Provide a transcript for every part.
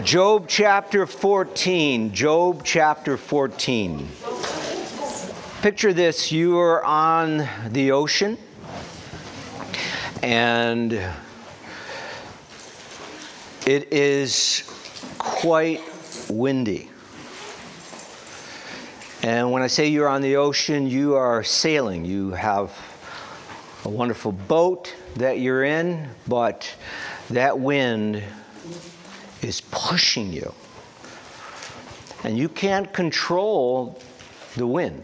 Job chapter 14. Job chapter 14. Picture this, you are on the ocean and it is quite windy. And when I say you're on the ocean, you are sailing. You have a wonderful boat that you're in, but that wind is pushing you. And you can't control the wind.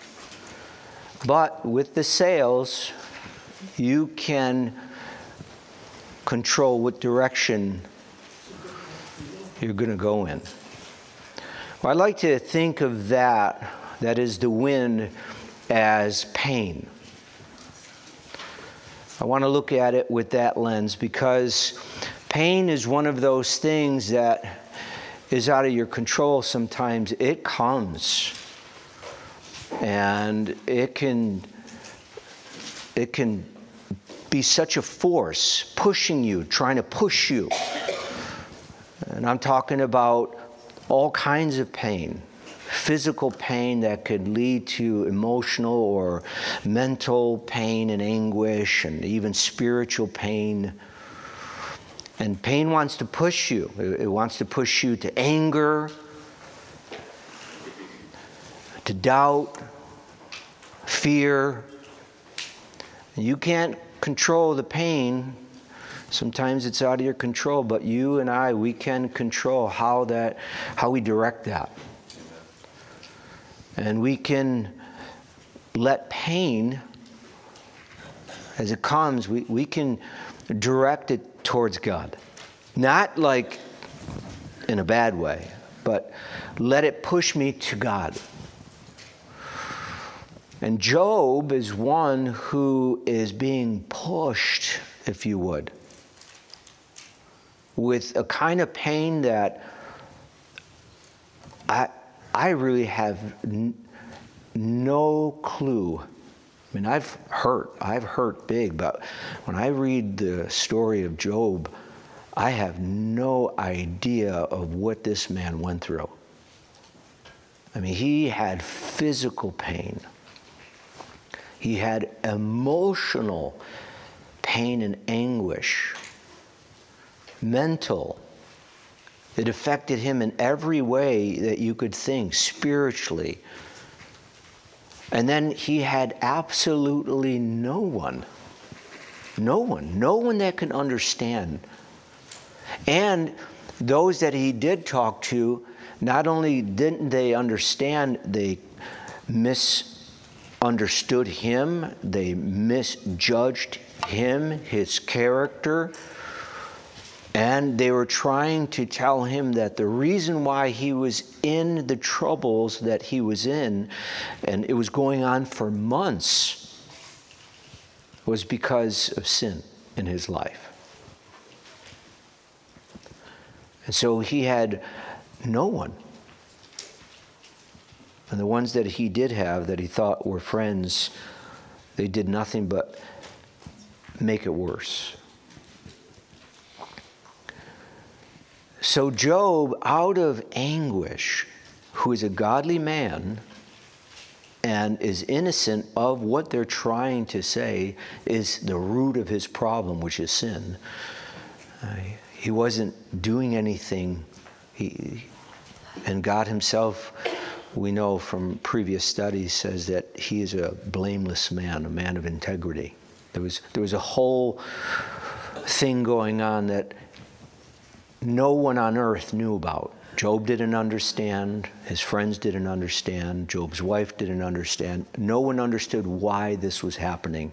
But with the sails, you can control what direction you're going to go in. Well, I like to think of that is the wind, as pain. I want to look at it with that lens because pain is one of those things that is out of your control sometimes. It comes and it can be such a force pushing you, trying to push you. And I'm talking about all kinds of pain. Physical pain that could lead to emotional or mental pain and anguish, and even spiritual pain. And pain wants to push you. It wants to push you to anger, to doubt, fear. You can't control the pain. Sometimes it's out of your control, but you and I, we can control how we direct that. And we can let pain, as it comes, we can direct it towards God. Not like in a bad way, but let it push me to God. And Job is one who is being pushed, if you would, with a kind of pain that I really have no clue. I mean, I've hurt big, but when I read the story of Job, I have no idea of what this man went through. I mean, he had physical pain. He had emotional pain and anguish. Mental. It affected him in every way that you could think, spiritually. And then he had absolutely no one that can understand. And those that he did talk to, not only didn't they understand, they misunderstood him, they misjudged him, his character. And they were trying to tell him that the reason why he was in the troubles that he was in, and it was going on for months, was because of sin in his life. And so he had no one. And the ones that he did have that he thought were friends, they did nothing but make it worse. So Job, out of anguish, who is a godly man and is innocent of what they're trying to say is the root of his problem, which is sin. He wasn't doing anything. And God himself, we know from previous studies, says that he is a blameless man, a man of integrity. There was a whole thing going on that no one on earth knew about. Job didn't understand. His friends didn't understand. Job's wife didn't understand. No one understood why this was happening.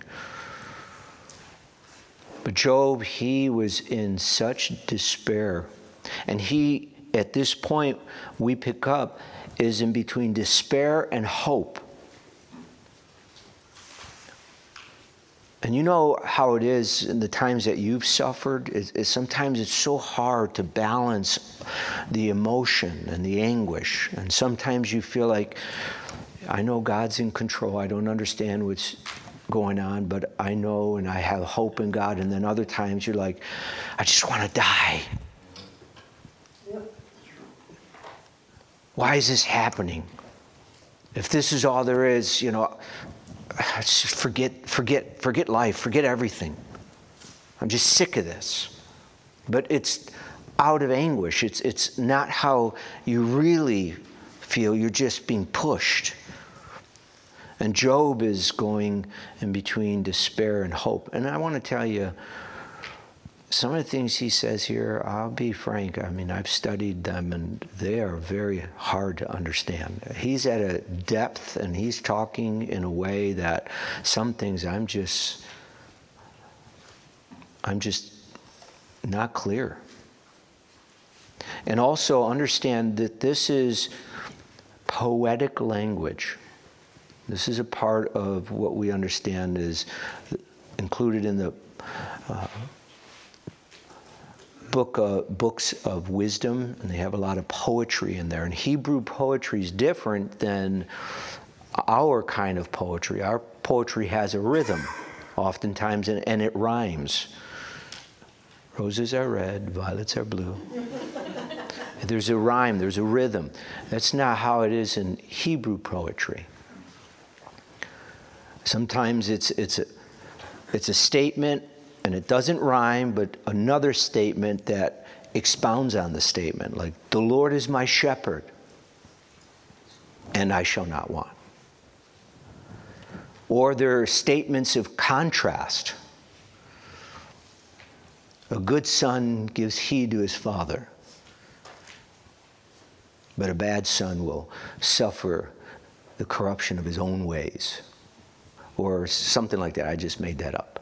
But Job, he was in such despair. And he, at this point, we pick up, is in between despair and hope. And you know how it is in the times that you've suffered. Sometimes it's so hard to balance the emotion and the anguish. And sometimes you feel like, I know God's in control. I don't understand what's going on, but I know and I have hope in God. And then other times you're like, I just want to die. Yep. Why is this happening? If this is all there is, just forget life, forget everything. I'm just sick of this. But it's out of anguish. It's not how you really feel. You're just being pushed. And Job is going in between despair and hope. And I want to tell you, some of the things he says here, I'll be frank, I've studied them and they are very hard to understand. He's at a depth and he's talking in a way that some things I'm just not clear. And also understand that this is poetic language. This is a part of what we understand is included in the books of wisdom, and they have a lot of poetry in there. And Hebrew poetry is different than our kind of poetry. Our poetry has a rhythm, oftentimes, and it rhymes. Roses are red, violets are blue. There's a rhyme, there's a rhythm. That's not how it is in Hebrew poetry. Sometimes it's a statement and it doesn't rhyme, but another statement that expounds on the statement, like, the Lord is my shepherd, and I shall not want. Or there are statements of contrast. A good son gives heed to his father, but a bad son will suffer the corruption of his own ways. Or something like that. I just made that up.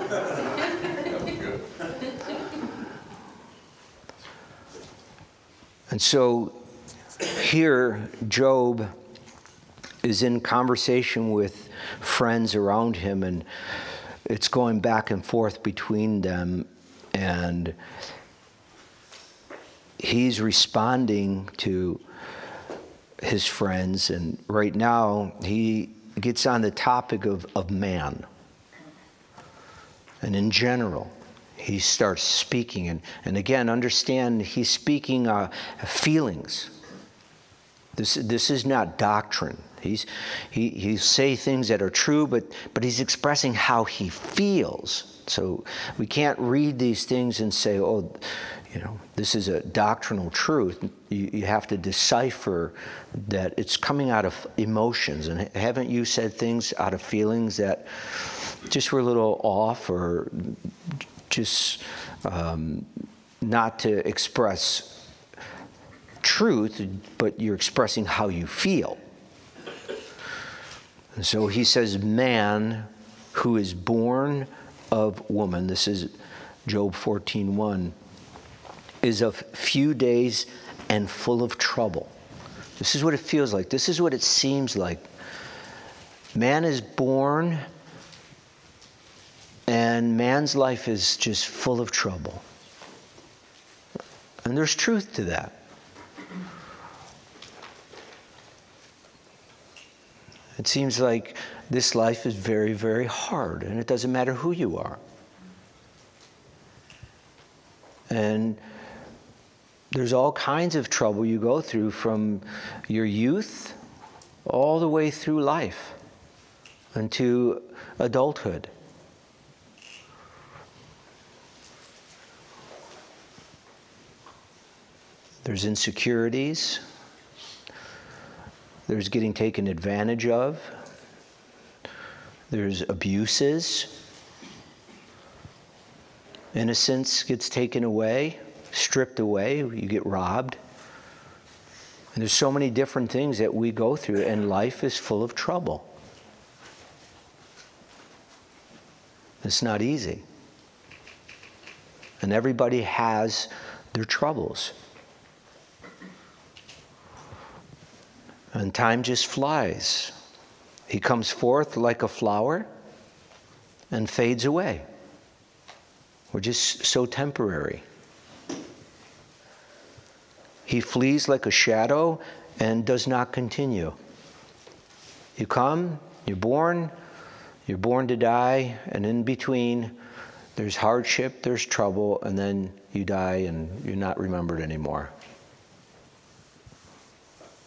And so here, Job is in conversation with friends around him, and it's going back and forth between them, and he's responding to his friends, and right now he gets on the topic of man. And in general, he starts speaking. And again, understand, he's speaking feelings. This is not doctrine. He say things that are true, but he's expressing how he feels. So we can't read these things and say, this is a doctrinal truth. You have to decipher that it's coming out of emotions. And haven't you said things out of feelings that just were a little off, or just not to express truth, but you're expressing how you feel? And so he says, man who is born of woman, this is Job 14:1, is of few days and full of trouble. This is what it feels like. This is what it seems like. Man is born, and man's life is just full of trouble. And there's truth to that. It seems like this life is very, very hard, and it doesn't matter who you are. And there's all kinds of trouble you go through from your youth all the way through life into adulthood. There's insecurities. There's getting taken advantage of. There's abuses. Innocence gets taken away, stripped away. You get robbed. And there's so many different things that we go through, and life is full of trouble. It's not easy. And everybody has their troubles. And time just flies. He comes forth like a flower and fades away. We're just so temporary. He flees like a shadow and does not continue. You come, you're born to die, and in between there's hardship, there's trouble, and then you die and you're not remembered anymore.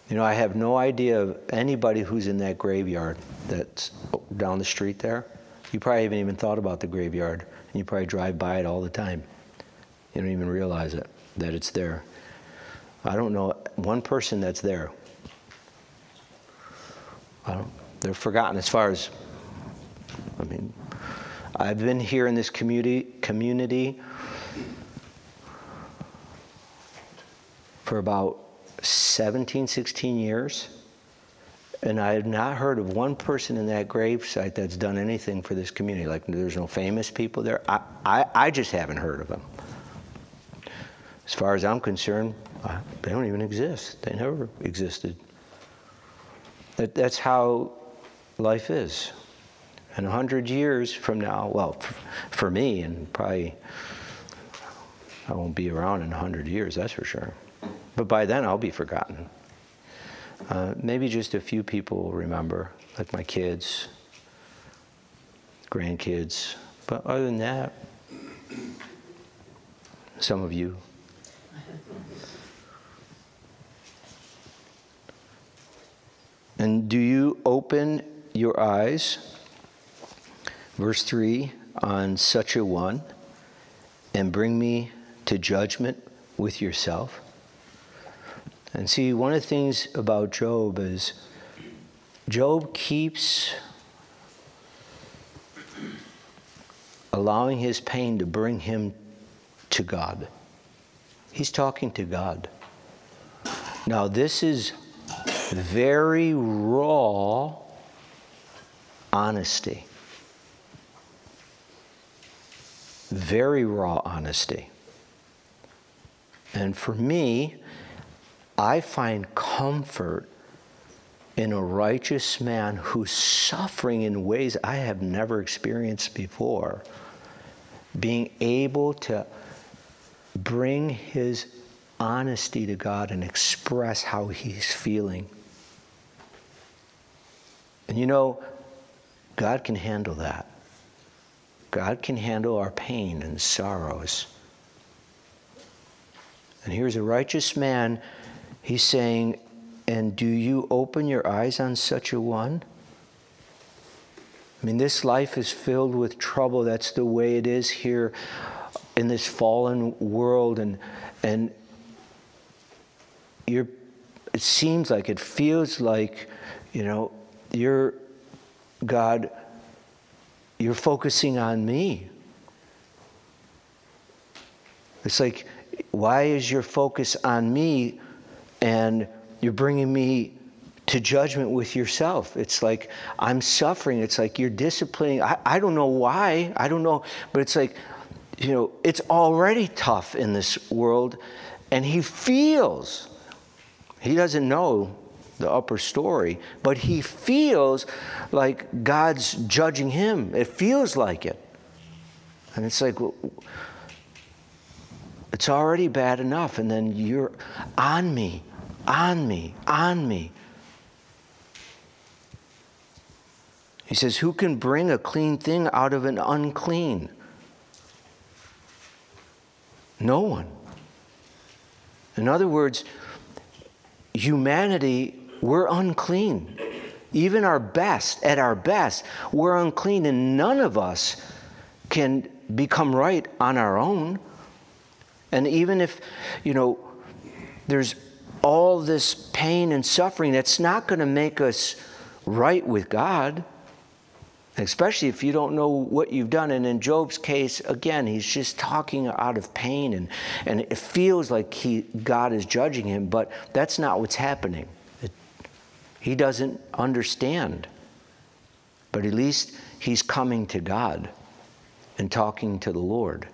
You know, I have no idea of anybody who's in that graveyard that's down the street there. You probably haven't even thought about the graveyard, and you probably drive by it all the time. You don't even realize it, that it's there. I don't know one person that's there. They're forgotten as far as, I've been here in this community for about 17, 16 years, and I have not heard of one person in that gravesite that's done anything for this community. Like, there's no famous people there. I just haven't heard of them. As far as I'm concerned, they don't even exist. They never existed. That's how life is. And 100 years from now, well, for me, and probably I won't be around in 100 years, that's for sure. But by then, I'll be forgotten. Maybe just a few people will remember, like my kids, grandkids. But other than that, some of you. And do you open your eyes, verse 3, on such a one, and bring me to judgment with yourself? And see, one of the things about Job is Job keeps allowing his pain to bring him to God. He's talking to God. Now, this is very raw honesty. Very raw honesty. And for me, I find comfort in a righteous man who's suffering in ways I have never experienced before, being able to bring his honesty to God and express how he's feeling. And you know, God can handle that. God can handle our pain and sorrows. And here's a righteous man. He's saying, and do you open your eyes on such a one? I mean, this life is filled with trouble. That's the way it is here in this fallen world. And it seems like, it feels like, you're, God, you're focusing on me. It's like, why is your focus on me and you're bringing me to judgment with yourself? It's like I'm suffering. It's like you're disciplining. I don't know why. I don't know. But it's like, it's already tough in this world. And he doesn't know the upper story, but he feels like God's judging him. It feels like it. And it's like, well, it's already bad enough, and then you're on me. He says, who can bring a clean thing out of an unclean? No one. In other words, humanity, we're unclean. Even at our best, we're unclean, and none of us can become right on our own. And even if, there's all this pain and suffering, that's not going to make us right with God, especially if you don't know what you've done. And in Job's case, again, he's just talking out of pain, and it feels like God is judging him, but that's not what's happening. He doesn't understand. But at least he's coming to God and talking to the Lord.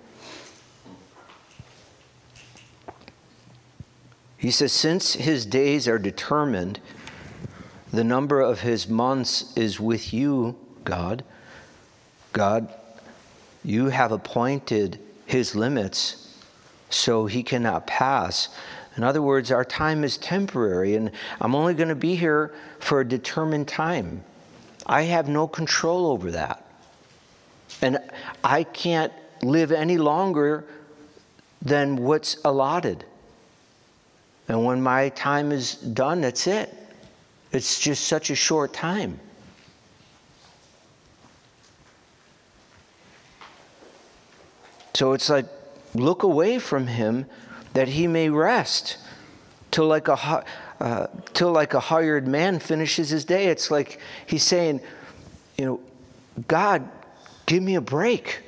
He says, since his days are determined, the number of his months is with you, God. God, you have appointed his limits so he cannot pass. In other words, our time is temporary, and I'm only going to be here for a determined time. I have no control over that. And I can't live any longer than what's allotted. And when my time is done, that's it. It's just such a short time. So it's like, look away from him that he may rest till like a hired man finishes his day. It's like he's saying, God, give me a break.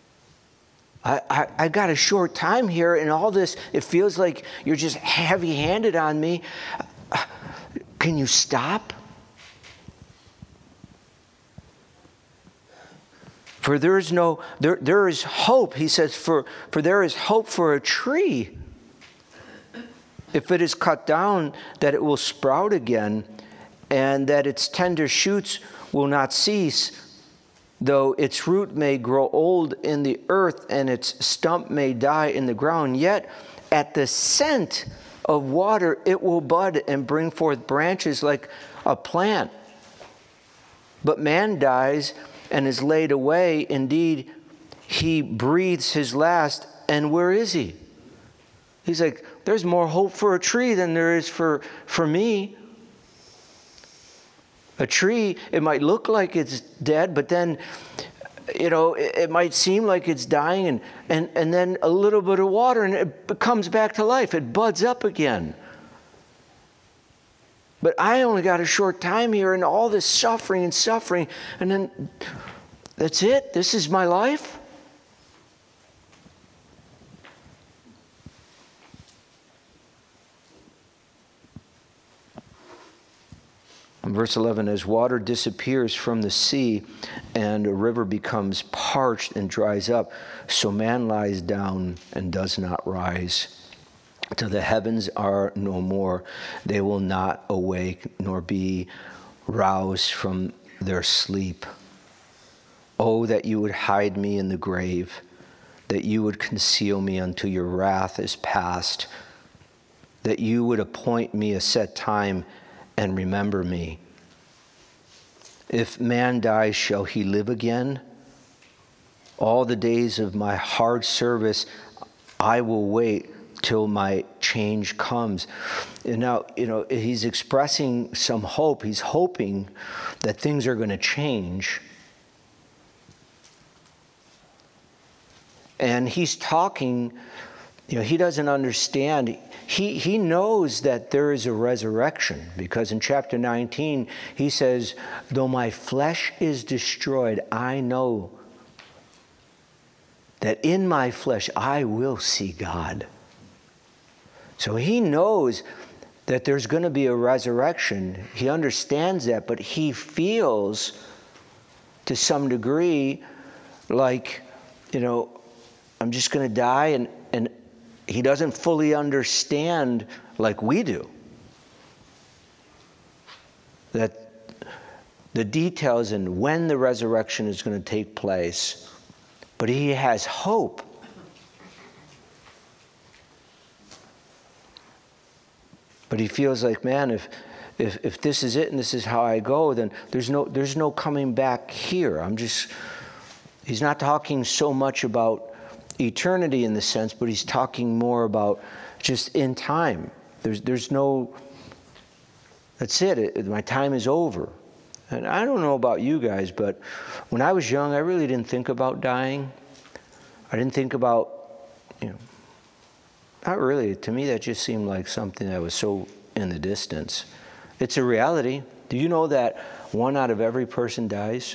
I got a short time here, and all this, it feels like you're just heavy-handed on me. Can you stop? For there is hope. He says, for there is hope for a tree. If it is cut down, that it will sprout again, and that its tender shoots will not cease. Though its root may grow old in the earth and its stump may die in the ground, yet at the scent of water it will bud and bring forth branches like a plant. But man dies and is laid away. Indeed, he breathes his last, and where is he? He's like, there's more hope for a tree than there is for me. A tree, it might look like it's dead, but then, it might seem like it's dying, and then a little bit of water, and it comes back to life. It buds up again. But I only got a short time here, and all this suffering, and then that's it? This is my life? Verse 11, as water disappears from the sea and a river becomes parched and dries up, so man lies down and does not rise. Till the heavens are no more, they will not awake nor be roused from their sleep. Oh, that you would hide me in the grave, that you would conceal me until your wrath is past, that you would appoint me a set time and remember me. If man dies, shall he live again? All the days of my hard service, I will wait till my change comes. And now, he's expressing some hope. He's hoping that things are going to change. And he's talking, he doesn't understand. He knows that there is a resurrection, because in chapter 19, he says, though my flesh is destroyed, I know that in my flesh I will see God. So he knows that there's going to be a resurrection. He understands that, but he feels to some degree like, I'm just going to die, and he doesn't fully understand like we do that the details and when the resurrection is going to take place. But he has hope. But he feels like, man, if this is it and this is how I go, then there's no coming back here. He's not talking so much about eternity in the sense, but he's talking more about just in time. There's no, that's it. My time is over. And I don't know about you guys, but when I was young, I really didn't think about dying. I didn't think about, not really. To me, that just seemed like something that was so in the distance. It's a reality. Do you know that 1 out of every person dies?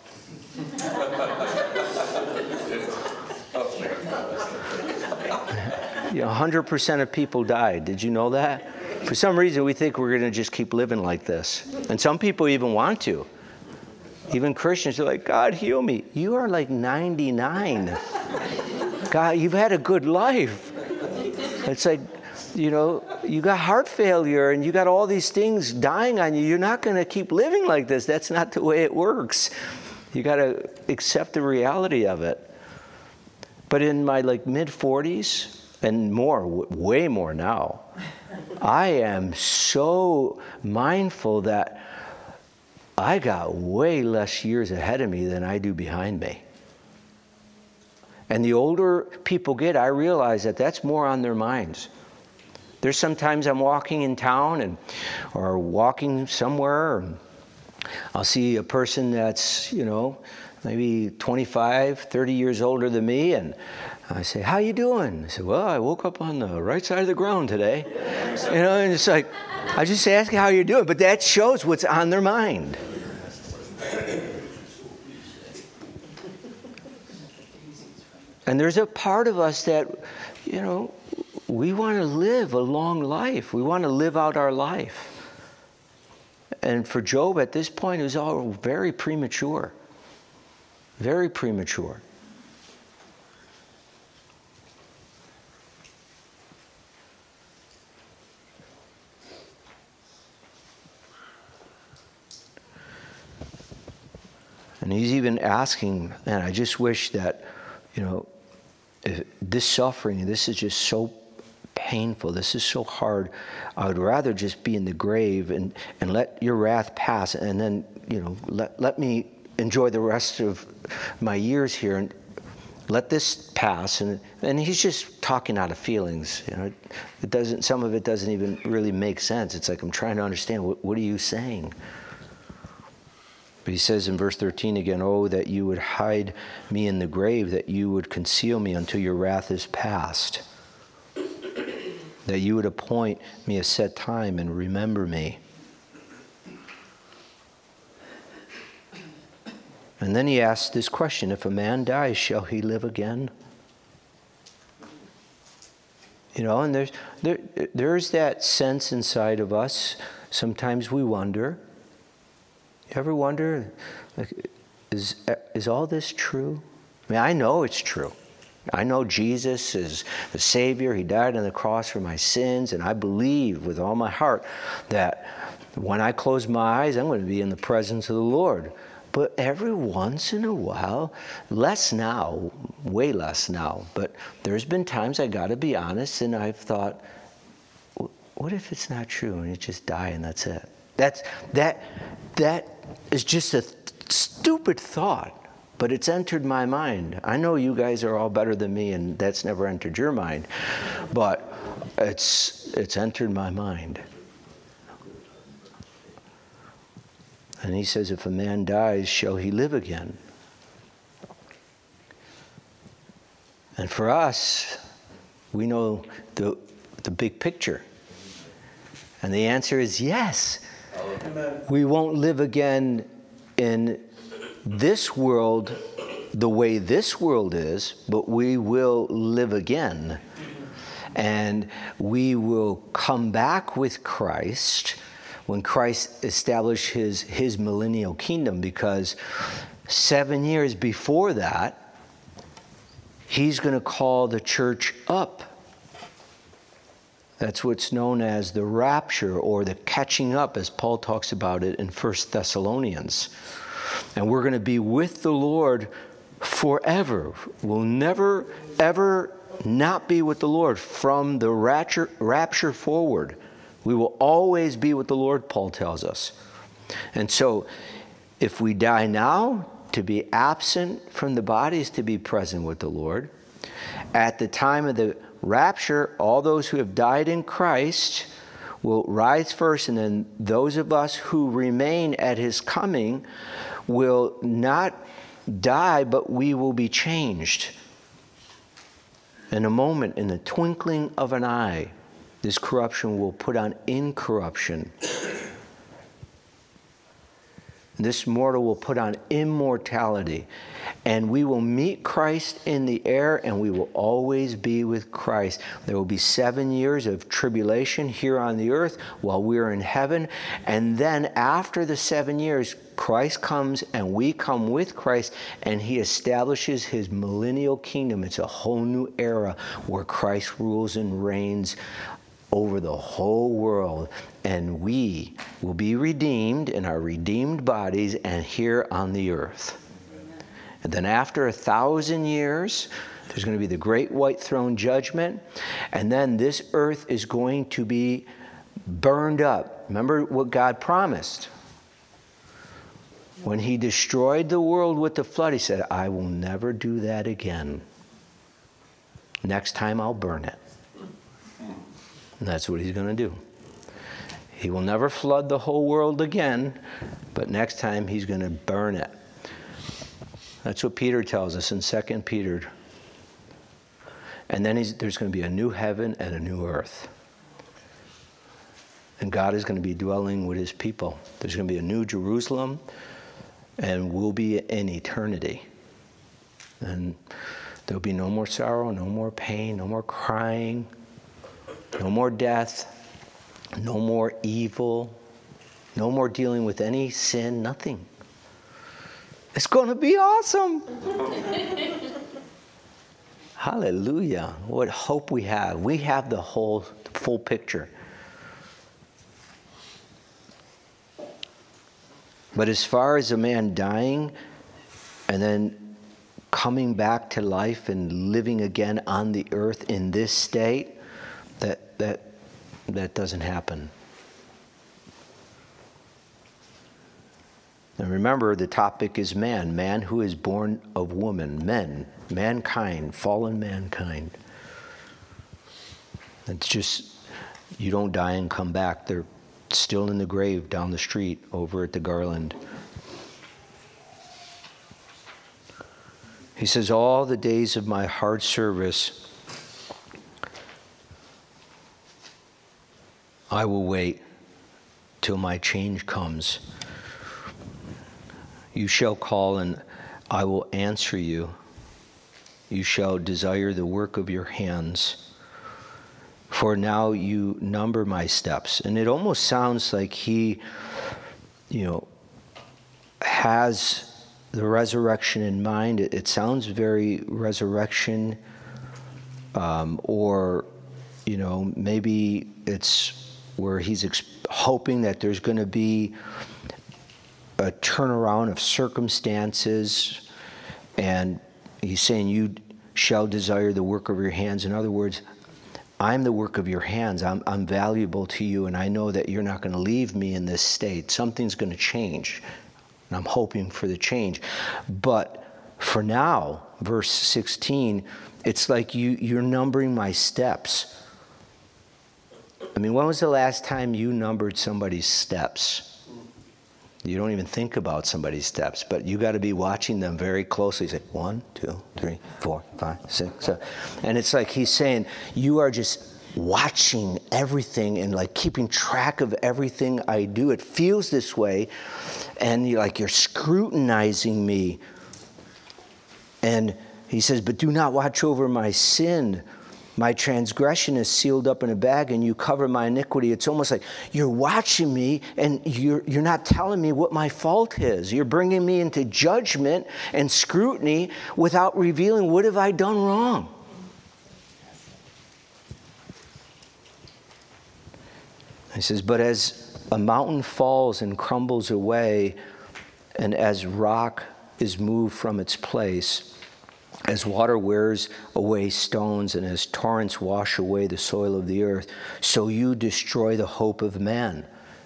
100% of people died. Did you know that? For some reason, we think we're going to just keep living like this. And some people even want to. Even Christians are like, God, heal me. You are like 99. God, you've had a good life. It's like, you got heart failure and you got all these things dying on you. You're not going to keep living like this. That's not the way it works. You got to accept the reality of it. But in my mid-40s, and more, way more now, I am so mindful that I got way less years ahead of me than I do behind me. And the older people get, I realize that that's more on their minds. There's sometimes I'm walking in town or walking somewhere, and I'll see a person that's, maybe 25, 30 years older than me, and I say, "How you doing?" I say, "Well, I woke up on the right side of the ground today." And it's like, I just ask how you're doing, but that shows what's on their mind. And there's a part of us that, we want to live a long life. We want to live out our life. And for Job at this point, it was all very premature. Very premature. And he's even asking, man, I just wish that, this suffering, this is just so painful, this is so hard. I would rather just be in the grave and let your wrath pass, and then, let me enjoy the rest of my years here and let this pass. And he's just talking out of feelings. Some of it doesn't even really make sense. It's like, I'm trying to understand, what are you saying? But he says in verse 13 again, "Oh, that you would hide me in the grave, that you would conceal me until your wrath is past, that you would appoint me a set time and remember me." And then he asks this question, if a man dies, shall he live again? And there's that sense inside of us. Sometimes we wonder. You ever wonder, is all this true? I mean, I know it's true. I know Jesus is the Savior. He died on the cross for my sins, and I believe with all my heart that when I close my eyes, I'm going to be in the presence of the Lord. But every once in a while, less now, way less now, but there's been times I got to be honest, and I've thought, what if it's not true and you just die and that's it? That is just a stupid thought, but it's entered my mind. I know you guys are all better than me, and that's never entered your mind, but it's entered my mind. And he says, if a man dies, shall he live again? And for us, we know the big picture. And the answer is yes. Amen. We won't live again in this world the way this world is, but we will live again. And we will come back with Christ when Christ established his millennial kingdom, because 7 years before that, he's going to call the church up. That's what's known as the rapture, or the catching up, as Paul talks about it in 1 Thessalonians. And we're going to be with the Lord forever. We'll never, ever not be with the Lord from the rapture forward. We will always be with the Lord, Paul tells us. And so, if we die now, to be absent from the body is to be present with the Lord. At the time of the rapture, all those who have died in Christ will rise first, and then those of us who remain at his coming will not die, but we will be changed. In a moment, in the twinkling of an eye, this corruption will put on incorruption. This mortal will put on immortality. And we will meet Christ in the air, and we will always be with Christ. There will be 7 years of tribulation here on the earth while we're in heaven. And then after the 7 years, Christ comes and we come with Christ, and he establishes his millennial kingdom. It's a whole new era where Christ rules and reigns over the whole world, and we will be redeemed in our redeemed bodies and here on the earth. Amen. And then after 1,000 years, there's going to be the great white throne judgment, and then this earth is going to be burned up. Remember what God promised. When he destroyed the world with the flood, he said, I will never do that again. Next time I'll burn it. And that's what he's going to do. He will never flood the whole world again, but next time he's going to burn it. That's what Peter tells us in 2 Peter. And then there's going to be a new heaven and a new earth. And God is going to be dwelling with his people. There's going to be a new Jerusalem, and we'll be in eternity. And there'll be no more sorrow, no more pain, no more crying, no more death, no more evil, no more dealing with any sin, nothing. It's going to be awesome. Hallelujah. What hope we have. We have the full picture. But as far as a man dying and then coming back to life and living again on the earth in this state, that doesn't happen. And remember, the topic is man who is born of woman, mankind, fallen mankind. It's just, you don't die and come back. They're still in the grave down the street over at the Garland. He says, all the days of my hard service, I will wait till my change comes. You shall call and I will answer you. You shall desire the work of your hands. For now you number my steps. And it almost sounds like he, has the resurrection in mind. It sounds very resurrection, or maybe it's where he's hoping that there's going to be a turnaround of circumstances, and he's saying you shall desire the work of your hands. In other words, I'm the work of your hands. I'm valuable to you, and I know that you're not going to leave me in this state. Something's going to change, and I'm hoping for the change. But for now, verse 16, it's like you're numbering my steps. I mean, when was the last time you numbered somebody's steps? You don't even think about somebody's steps, but you got to be watching them very closely. Say 1, 2, 3, 4, 5, 6, 7. And it's like he's saying, you are just watching everything and like keeping track of everything I do. It feels this way, and you're scrutinizing me. And he says, but do not watch over my sin. My transgression is sealed up in a bag, and you cover my iniquity. It's almost like you're watching me, and you're not telling me what my fault is. You're bringing me into judgment and scrutiny without revealing what have I done wrong. He says, but as a mountain falls and crumbles away, and as rock is moved from its place, as water wears away stones, and as torrents wash away the soil of the earth, so you destroy the hope of man.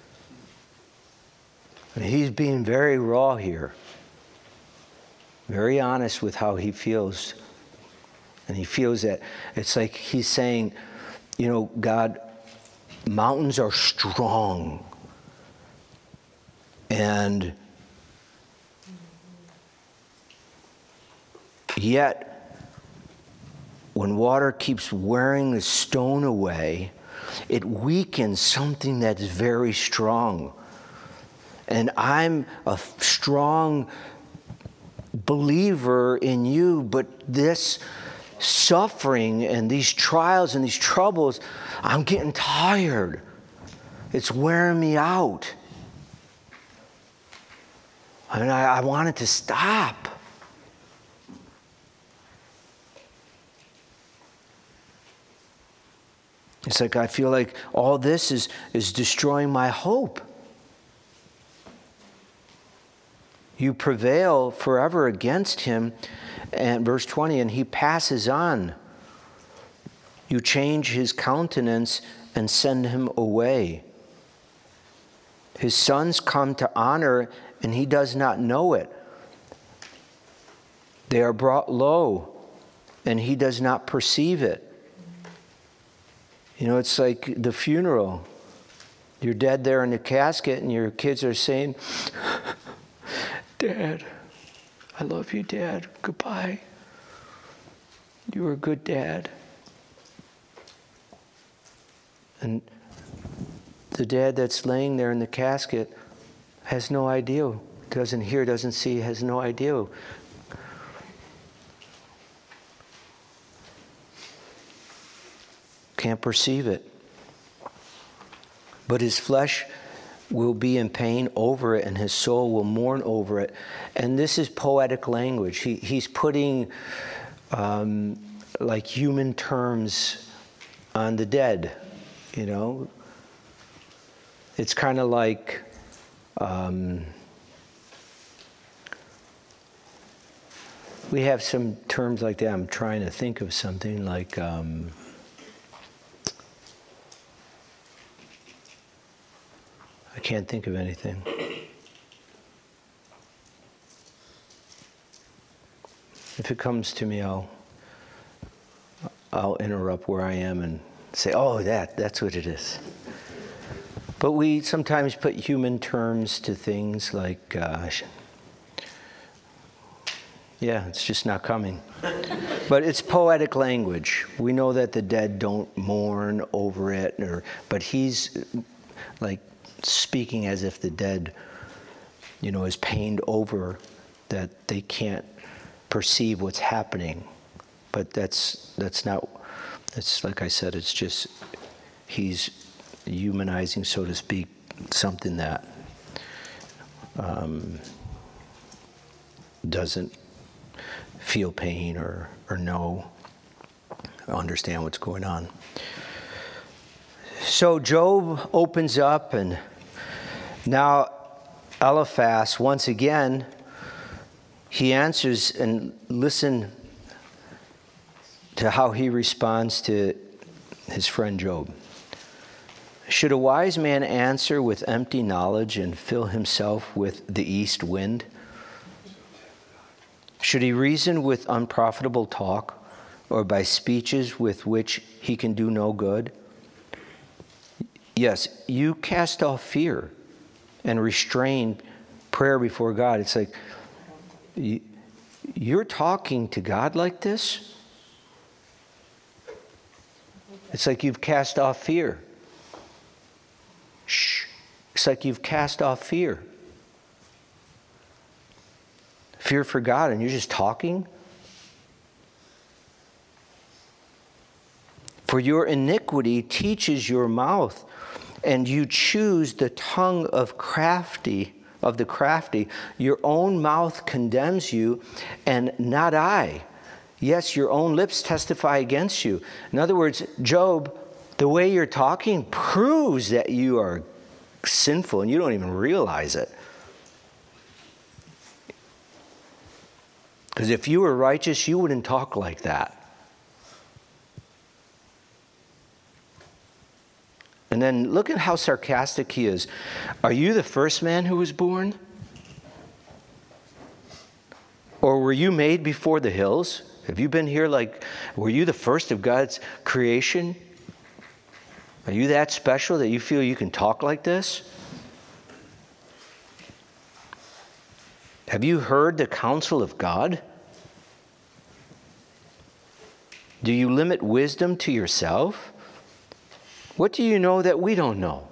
And he's being very raw here, very honest with how he feels. And he feels that it's like he's saying, God, mountains are strong. And yet, when water keeps wearing the stone away, it weakens something that's very strong. And I'm a strong believer in you, but this suffering and these trials and these troubles, I'm getting tired. It's wearing me out. And I want it to stop. It's like I feel like all this is destroying my hope. You prevail forever against him. And verse 20, and he passes on. You change his countenance and send him away. His sons come to honor, and he does not know it. They are brought low, and he does not perceive it. It's like the funeral. You're dead there in the casket and your kids are saying, Dad, I love you, Dad. Goodbye. You were a good dad. And the dad that's laying there in the casket has no idea, doesn't hear, doesn't see, has no idea. Can't perceive it. But his flesh will be in pain over it, and his soul will mourn over it. And this is poetic language. He's putting like human terms on the dead, It's kind of like we have some terms like that. I'm trying to think of something like I can't think of anything. If it comes to me, I'll interrupt where I am and say, "Oh, that's what it is." But we sometimes put human terms to things like, it's just not coming. But it's poetic language. We know that the dead don't mourn over it, but he's like speaking as if the dead, is pained over that they can't perceive what's happening. But that's not. It's like I said. It's just he's humanizing, so to speak, something that doesn't feel pain or know, or understand what's going on. So Job opens up, and now Eliphaz, once again, he answers, and listen to how he responds to his friend Job. Should a wise man answer with empty knowledge and fill himself with the east wind? Should he reason with unprofitable talk, or by speeches with which he can do no good? Yes, you cast off fear and restrain prayer before God. It's like, you're talking to God like this? It's like you've cast off fear. Shh. It's like you've cast off fear. Fear for God, and you're just talking? For your iniquity teaches your mouth, and you choose the tongue of the crafty. Your own mouth condemns you, and not I. Yes, your own lips testify against you. In other words, Job, the way you're talking proves that you are sinful, and you don't even realize it. Because if you were righteous, you wouldn't talk like that. And then look at how sarcastic he is. Are you the first man who was born? Or were you made before the hills? Have you been here were you the first of God's creation? Are you that special that you feel you can talk like this? Have you heard the counsel of God? Do you limit wisdom to yourself? What do you know that we don't know?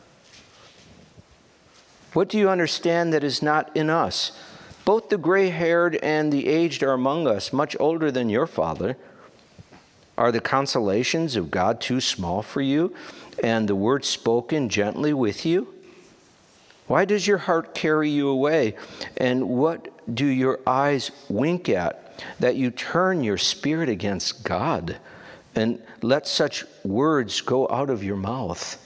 What do you understand that is not in us? Both the gray-haired and the aged are among us, much older than your father. Are the consolations of God too small for you, and the word spoken gently with you? Why does your heart carry you away, and what do your eyes wink at, that you turn your spirit against God, and let such words go out of your mouth?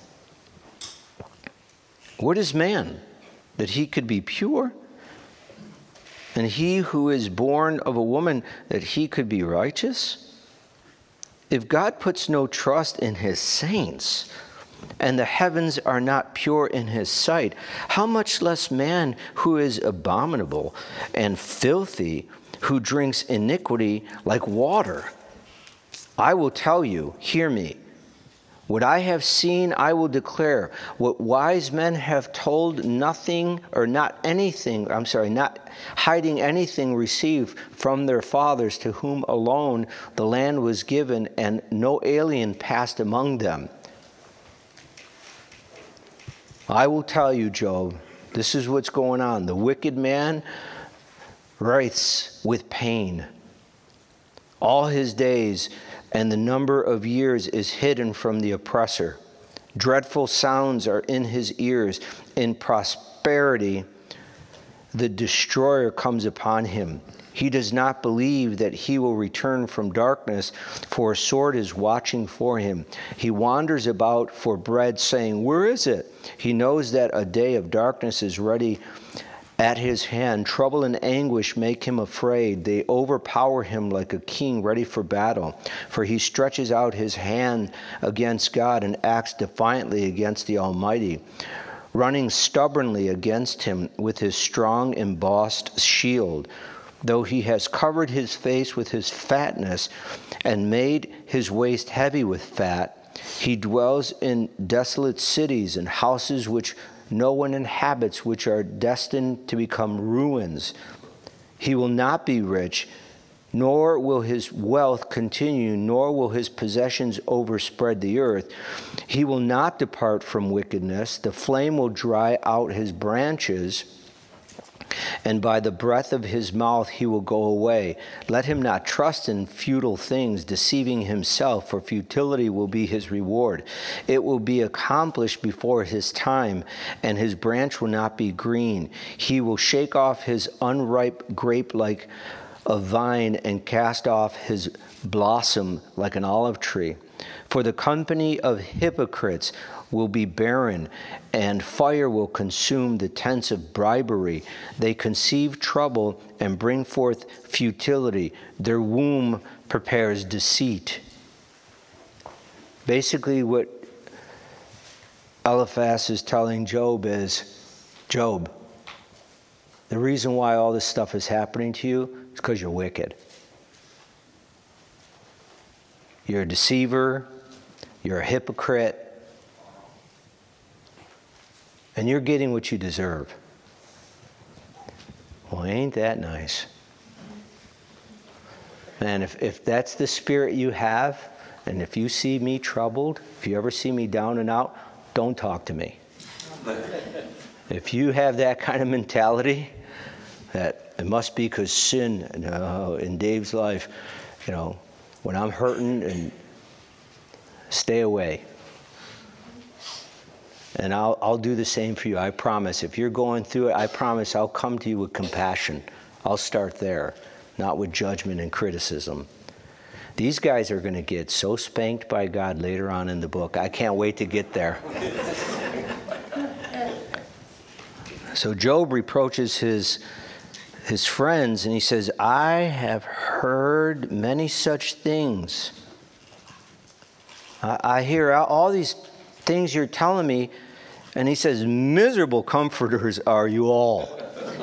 What is man, that he could be pure? And he who is born of a woman, that he could be righteous? If God puts no trust in his saints, and the heavens are not pure in his sight, how much less man who is abominable and filthy, who drinks iniquity like water? I will tell you, hear me, What I have seen, I will declare. What wise men have told, nothing or not anything, not hiding anything received from their fathers, to whom alone the land was given, and no alien passed among them. I will tell you, Job, this is what's going on. The wicked man writhes with pain. All his days and the number of years is hidden from the oppressor. Dreadful sounds are in his ears. In prosperity, the destroyer comes upon him. He does not believe that he will return from darkness, for a sword is watching for him. He wanders about for bread, saying, "Where is it?" He knows that a day of darkness is ready at his hand. Trouble and anguish make him afraid. They overpower him like a king ready for battle. For he stretches out his hand against God and acts defiantly against the Almighty, running stubbornly against him with his strong embossed shield. Though he has covered his face with his fatness and made his waist heavy with fat, he dwells in desolate cities and houses which no one inhabits, which are destined to become ruins. He will not be rich, nor will his wealth continue, nor will his possessions overspread the earth. He will not depart from wickedness. The flame will dry out his branches, and by the breath of his mouth he will go away. Let him not trust in futile things, deceiving himself, for futility will be his reward. It will be accomplished before his time, and his branch will not be green. He will shake off his unripe grape like a vine, and cast off his blossom like an olive tree. For the company of hypocrites will be barren, and fire will consume the tents of bribery. They conceive trouble and bring forth futility. Their womb prepares deceit. Basically, what Eliphaz is telling Job is, Job, the reason why all this stuff is happening to you is because you're wicked. You're a deceiver. You're a hypocrite. And you're getting what you deserve. Well, ain't that nice? And if that's the spirit you have, and if you see me troubled, if you ever see me down and out, don't talk to me. If you have that kind of mentality, that it must be because sin in Dave's life, when I'm hurting, and stay away. And I'll do the same for you, I promise. If you're going through it, I promise I'll come to you with compassion. I'll start there, not with judgment and criticism. These guys are going to get so spanked by God later on in the book. I can't wait to get there. So Job reproaches his friends, and he says, I have heard many such things. I hear all these things you're telling me, and he says, miserable comforters are you all.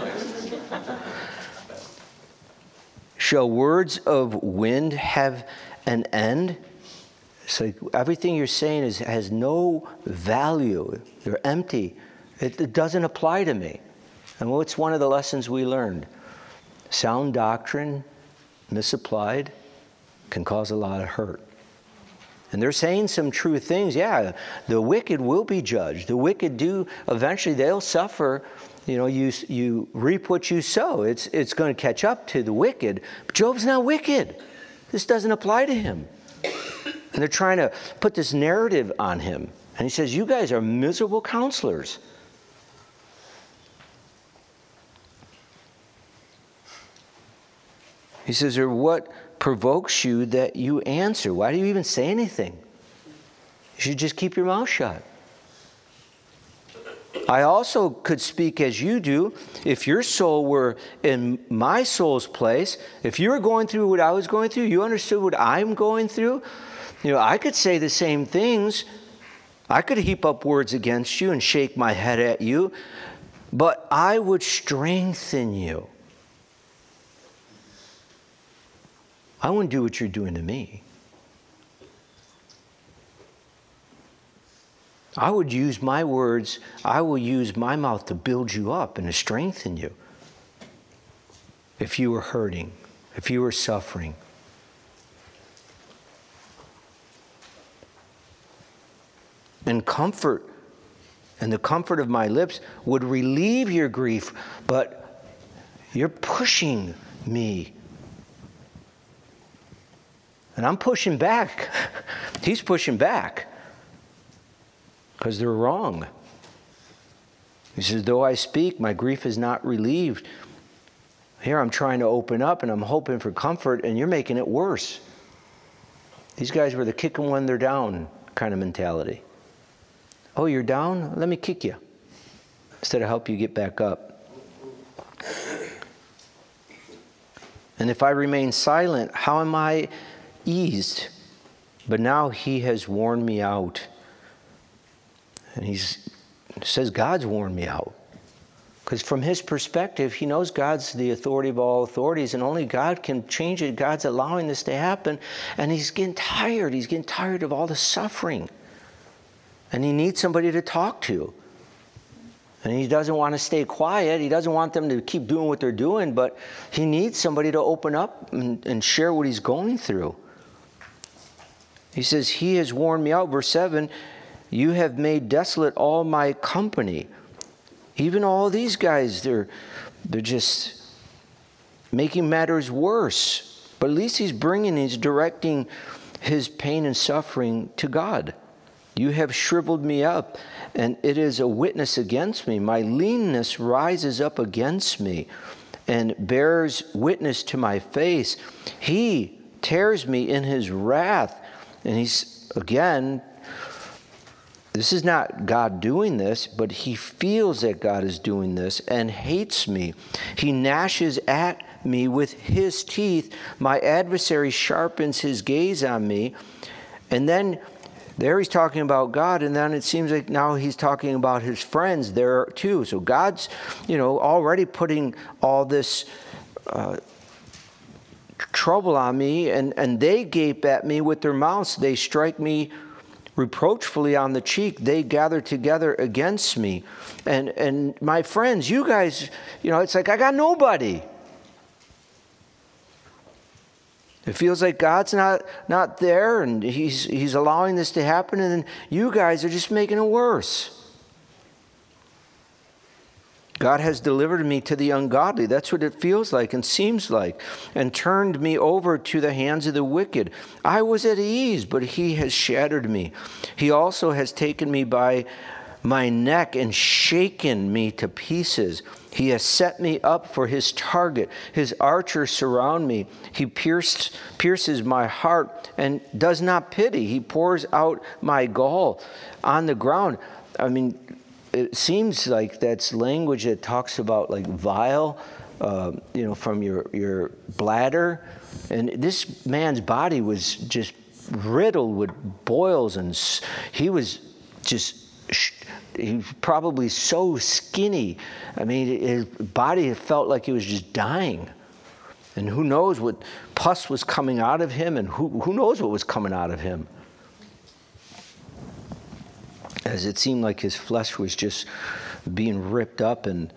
Shall words of wind have an end? It's like everything you're saying has no value. You're empty. It doesn't apply to me. And what's one of the lessons we learned? Sound doctrine, misapplied, can cause a lot of hurt. And they're saying some true things. Yeah, the wicked will be judged. The wicked eventually they'll suffer. You reap what you sow. It's going to catch up to the wicked. But Job's not wicked. This doesn't apply to him. And they're trying to put this narrative on him. And he says, you guys are miserable counselors. He says, or what provokes you that you answer? Why do you even say anything? You should just keep your mouth shut. I also could speak as you do. If your soul were in my soul's place, if you were going through what I was going through, you understood what I'm going through, I could say the same things. I could heap up words against you and shake my head at you, but I would strengthen you. I wouldn't do what you're doing to me. I would use my words, I will use my mouth to build you up and to strengthen you. If you were hurting, if you were suffering. And comfort, and the comfort of my lips would relieve your grief, but you're pushing me. And I'm pushing back. He's pushing back. Because they're wrong. He says, though I speak, my grief is not relieved. Here I'm trying to open up and I'm hoping for comfort, and you're making it worse. These guys were the kick them when they're down kind of mentality. Oh, you're down? Let me kick you. Instead of help you get back up. And if I remain silent, how am I eased? But now he has worn me out. And he says, God's worn me out. Because from his perspective, he knows God's the authority of all authorities, and only God can change it. God's allowing this to happen. And he's getting tired. He's getting tired of all the suffering. And he needs somebody to talk to. And he doesn't want to stay quiet. He doesn't want them to keep doing what they're doing, but he needs somebody to open up and share what he's going through. He says, he has worn me out. Verse 7, you have made desolate all my company. Even all these guys, they're just making matters worse. But at least he's directing his pain and suffering to God. You have shriveled me up, and it is a witness against me. My leanness rises up against me and bears witness to my face. He tears me in his wrath. And he's, again, this is not God doing this, but he feels that God is doing this and hates me. He gnashes at me with his teeth. My adversary sharpens his gaze on me. And then there he's talking about God, and then it seems like now he's talking about his friends there too. So God's, already putting all this trouble on me, and they gape at me with their mouths. They strike me reproachfully on the cheek. They gather together against me. And my friends, you guys, it's like I got nobody. It feels like God's not there, and he's allowing this to happen, and then you guys are just making it worse. God has delivered me to the ungodly. That's what it feels like and seems like. And turned me over to the hands of the wicked. I was at ease, but he has shattered me. He also has taken me by my neck and shaken me to pieces. He has set me up for his target. His archers surround me. He pierces my heart and does not pity. He pours out my gall on the ground. I mean, it seems like that's language that talks about like vile, from your bladder. And this man's body was just riddled with boils, and he was probably so skinny. I mean, his body felt like he was just dying. And who knows what pus was coming out of him, and who knows what was coming out of him. As it seemed like his flesh was just being ripped up. And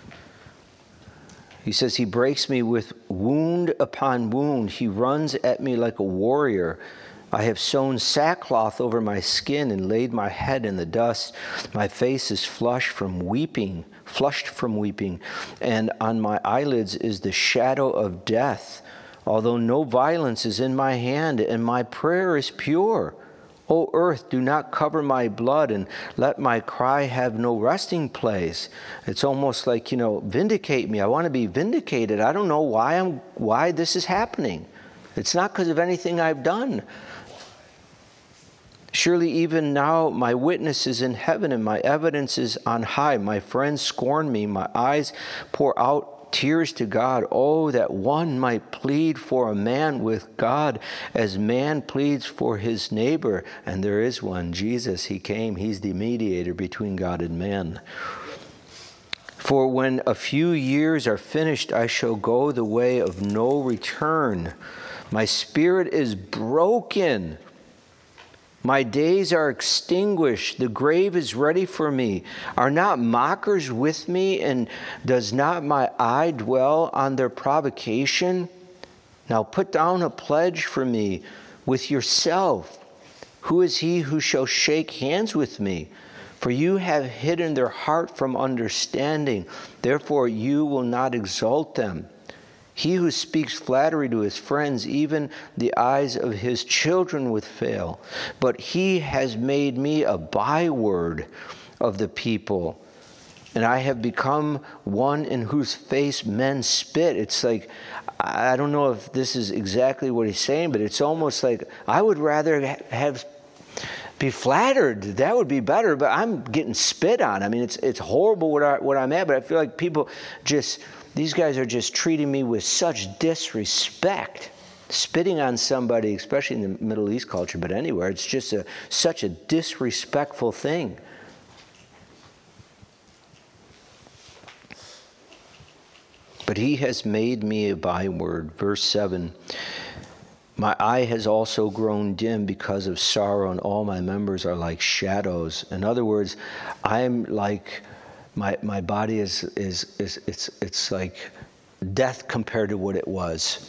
he says, he breaks me with wound upon wound. He runs at me like a warrior. I have sewn sackcloth over my skin and laid my head in the dust. My face is flushed from weeping, and on my eyelids is the shadow of death. Although no violence is in my hand, and my prayer is pure. O earth, do not cover my blood, and let my cry have no resting place. It's almost like, vindicate me. I want to be vindicated. I don't know why this is happening. It's not because of anything I've done. Surely even now my witness is in heaven, and my evidence is on high. My friends scorn me. My eyes pour out tears to God. Oh, that one might plead for a man with God as man pleads for his neighbor. And there is one, Jesus. He came. He's the mediator between God and man. For when a few years are finished, I shall go the way of no return. My spirit is broken. My days are extinguished. The grave is ready for me. Are not mockers with me, and does not my eye dwell on their provocation? Now put down a pledge for me with yourself. Who is he who shall shake hands with me? For you have hidden their heart from understanding. Therefore you will not exalt them. He who speaks flattery to his friends, even the eyes of his children would fail. But he has made me a byword of the people, and I have become one in whose face men spit. It's like, I don't know if this is exactly what he's saying, but it's almost like I would rather be flattered. That would be better, but I'm getting spit on. I mean, it's horrible what I'm at, but I feel like people just... These guys are just treating me with such disrespect. Spitting on somebody, especially in the Middle East culture, but anywhere, it's just such a disrespectful thing. But he has made me a byword. Verse 7, my eye has also grown dim because of sorrow, and all my members are like shadows. In other words, I'm like... My body it's like death compared to what it was.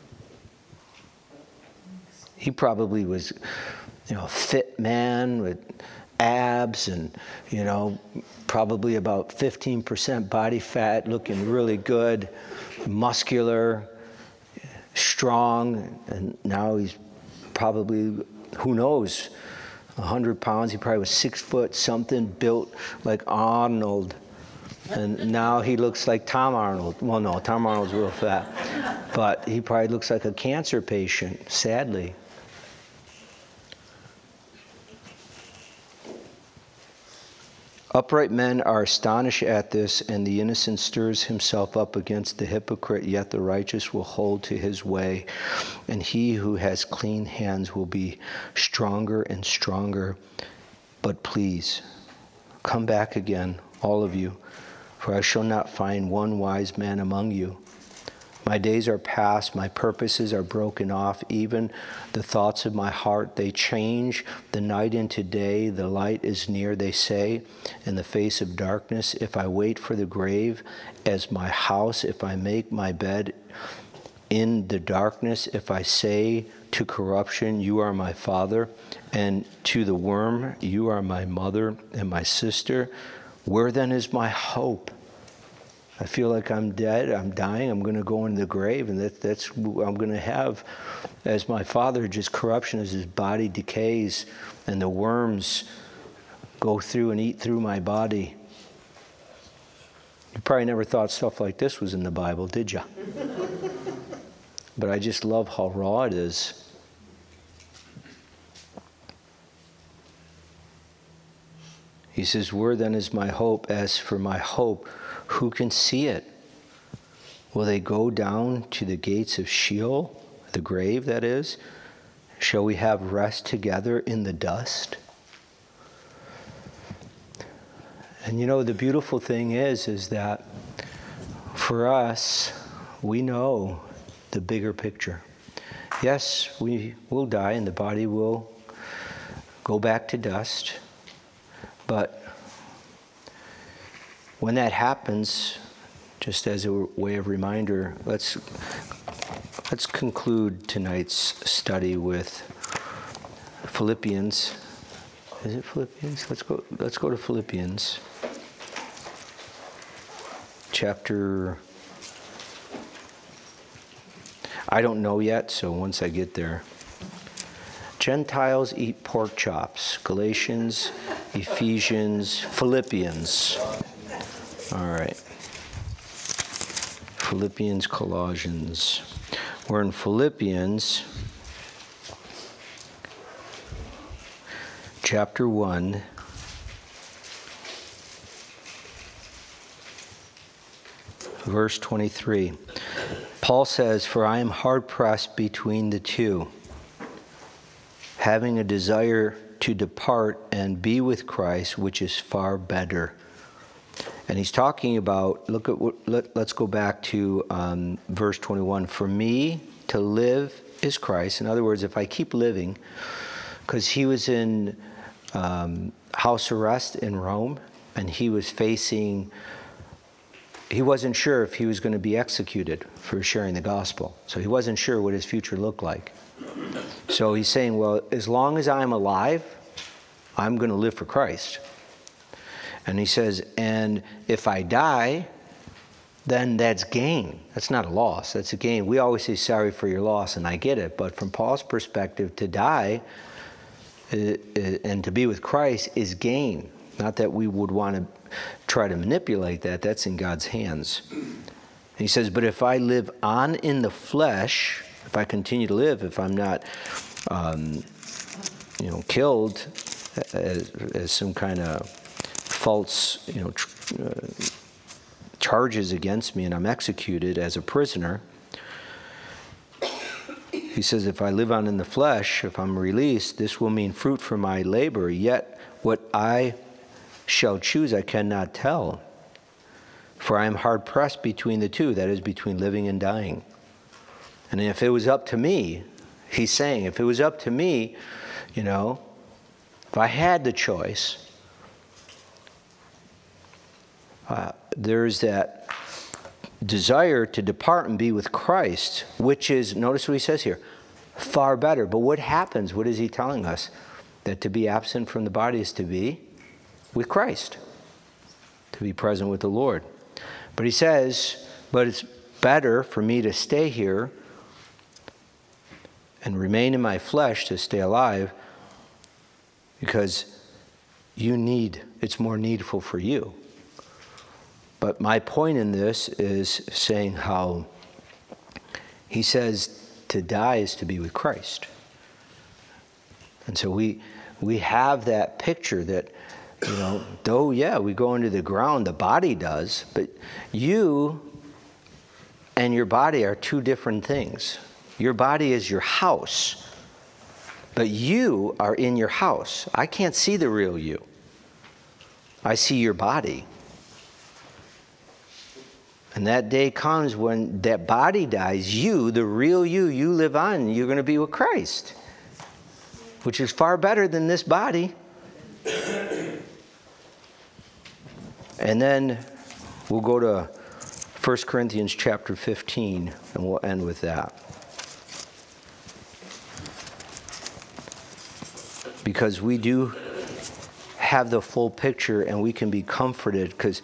He probably was, a fit man with abs and, probably about 15% body fat, looking really good, muscular, strong, and now he's probably, who knows, 100 pounds. He probably was 6 foot something, built like Arnold. And now he looks like Tom Arnold. Well, no, Tom Arnold's real fat. But he probably looks like a cancer patient, sadly. Upright men are astonished at this, and the innocent stirs himself up against the hypocrite, yet the righteous will hold to his way, and he who has clean hands will be stronger and stronger. But please, come back again, all of you, for I shall not find one wise man among you. My days are past, my purposes are broken off, even the thoughts of my heart, they change the night into day, the light is near, they say, in the face of darkness. If I wait for the grave as my house, if I make my bed in the darkness, if I say to corruption, you are my father, and to the worm, you are my mother and my sister, where then is my hope? I feel like I'm dead, I'm dying, I'm going to go into the grave, and that's what I'm going to have as my father, just corruption as his body decays, and the worms go through and eat through my body. You probably never thought stuff like this was in the Bible, did you? But I just love how raw it is. He says, where then is my hope? As for my hope, who can see it? Will they go down to the gates of Sheol, the grave that is? Shall we have rest together in the dust? And the beautiful thing is that for us, we know the bigger picture. Yes, we will die and the body will go back to dust, but when that happens, just as a way of reminder, let's conclude tonight's study with Philippians. Is it Philippians? Let's go to Philippians. Chapter, I don't know yet, so once I get there. Gentiles eat pork chops. Galatians, Ephesians, Philippians. All right. Philippians, Colossians. We're in Philippians, chapter 1. Verse 23. Paul says, for I am hard pressed between the two, having a desire to depart and be with Christ, which is far better. And he's talking about, let's go back to verse 21. For me to live is Christ. In other words, if I keep living, because he was in house arrest in Rome, and he wasn't sure if he was going to be executed for sharing the gospel. So he wasn't sure what his future looked like. So he's saying, well, as long as I'm alive, I'm going to live for Christ. And he says, and if I die, then that's gain. That's not a loss. That's a gain. We always say sorry for your loss, and I get it. But from Paul's perspective, to die and to be with Christ is gain. Not that we would want to try to manipulate that. That's in God's hands. He says, but if I live on in the flesh, if I continue to live, if I'm not killed as some kind of false charges against me, and I'm executed as a prisoner, he says, if I live on in the flesh, if I'm released, this will mean fruit for my labor. Yet what I shall choose I cannot tell, for I am hard pressed between the two, that is, between living and dying. And if it was up to me, he's saying, if it was up to me, if I had the choice, there's that desire to depart and be with Christ, which is, notice what he says here, far better. But what happens? What is he telling us? That to be absent from the body is to be with Christ, to be present with the Lord. But he says, but it's better for me to stay here and remain in my flesh, to stay alive, because it's more needful for you. But my point in this is saying how he says to die is to be with Christ. And so we have that picture that, though, we go into the ground, the body does, but you and your body are two different things. Your body is your house, but you are in your house. I can't see the real you. I see your body. And that day comes when that body dies, you, the real you live on, you're going to be with Christ, which is far better than this body. And then we'll go to 1 Corinthians chapter 15, and we'll end with that. Because we do have the full picture, and we can be comforted, because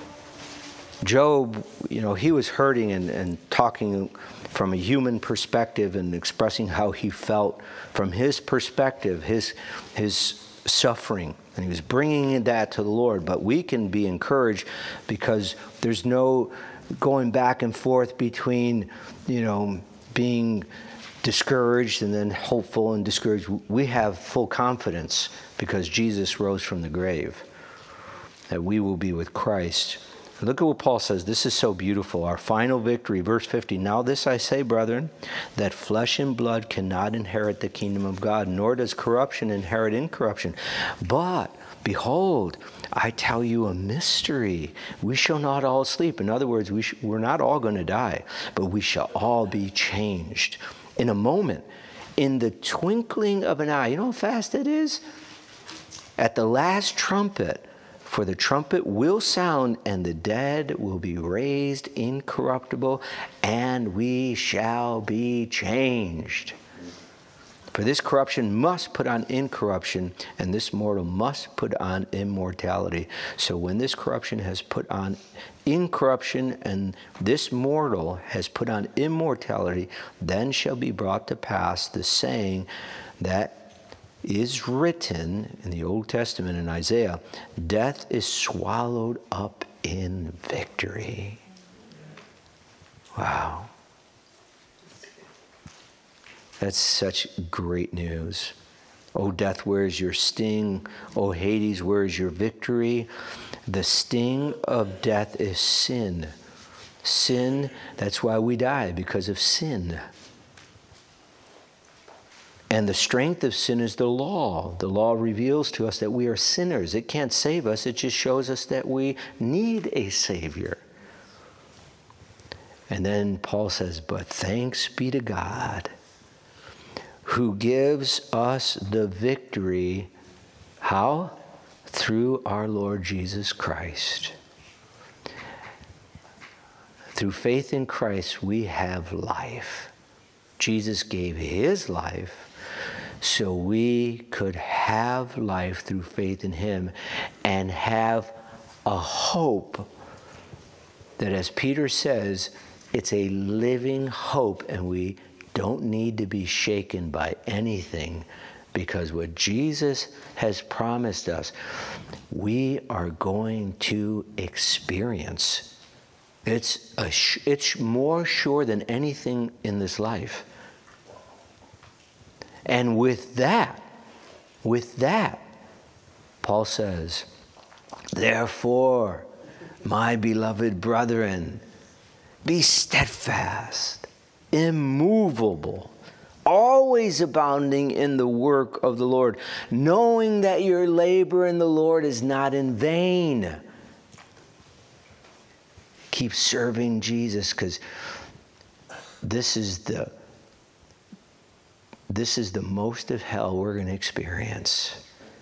Job, he was hurting and talking from a human perspective and expressing how he felt from his perspective, his suffering. And he was bringing that to the Lord. But we can be encouraged because there's no going back and forth between, being discouraged and then hopeful and discouraged. We have full confidence because Jesus rose from the grave, that we will be with Christ. Look at what Paul says. This is so beautiful. Our final victory, verse 50. Now this I say, brethren, that flesh and blood cannot inherit the kingdom of God, nor does corruption inherit incorruption. But, behold, I tell you a mystery. We shall not all sleep. In other words, we're not all going to die, but we shall all be changed. In a moment, in the twinkling of an eye. You know how fast it is? At the last trumpet. For the trumpet will sound, and the dead will be raised incorruptible, and we shall be changed. For this corruption must put on incorruption, and this mortal must put on immortality. So when this corruption has put on incorruption, and this mortal has put on immortality, then shall be brought to pass the saying that is written in the Old Testament in Isaiah, death is swallowed up in victory. Wow. That's such great news. O death, where is your sting? O Hades, where is your victory? The sting of death is sin. Sin, that's why we die, because of sin. And the strength of sin is the law. The law reveals to us that we are sinners. It can't save us. It just shows us that we need a Savior. And then Paul says, but thanks be to God, who gives us the victory. How? Through our Lord Jesus Christ. Through faith in Christ, we have life. Jesus gave his life so we could have life through faith in him and have a hope that, as Peter says, it's a living hope, and we don't need to be shaken by anything, because what Jesus has promised us, we are going to experience. It's more sure than anything in this life. And with that, Paul says, therefore, my beloved brethren, be steadfast, immovable, always abounding in the work of the Lord, knowing that your labor in the Lord is not in vain. Keep serving Jesus, because this is the most of hell we're going to experience.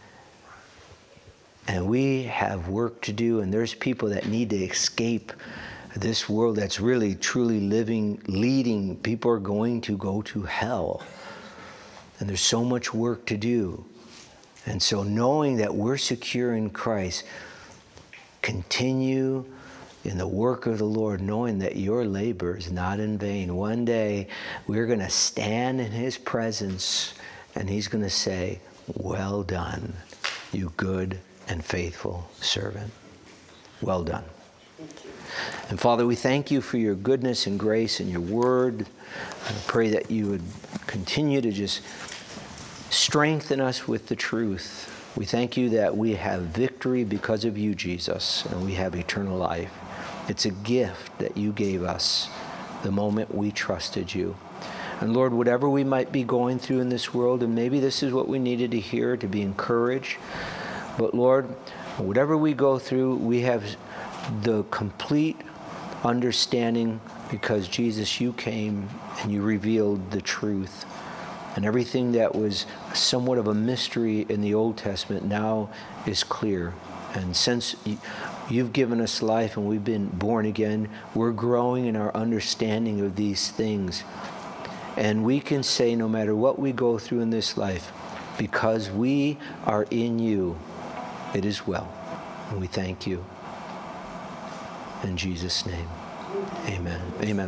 And we have work to do, and there's people that need to escape this world that's really, truly leading. People are going to go to hell. And there's so much work to do. And so knowing that we're secure in Christ, continue in the work of the Lord, knowing that your labor is not in vain. One day, we're going to stand in his presence, and he's going to say, well done, you good and faithful servant. Well done. And Father, we thank you for your goodness and grace and your word. I pray that you would continue to just strengthen us with the truth. We thank you that we have victory because of you, Jesus, and we have eternal life. It's a gift that you gave us the moment we trusted you. And Lord, whatever we might be going through in this world, and maybe this is what we needed to hear to be encouraged, but Lord, whatever we go through, we have the complete understanding, because Jesus, you came and you revealed the truth. And everything that was somewhat of a mystery in the Old Testament now is clear. And since you've given us life and we've been born again, we're growing in our understanding of these things. And we can say, no matter what we go through in this life, because we are in you, it is well. And we thank you. In Jesus' name, amen. Amen.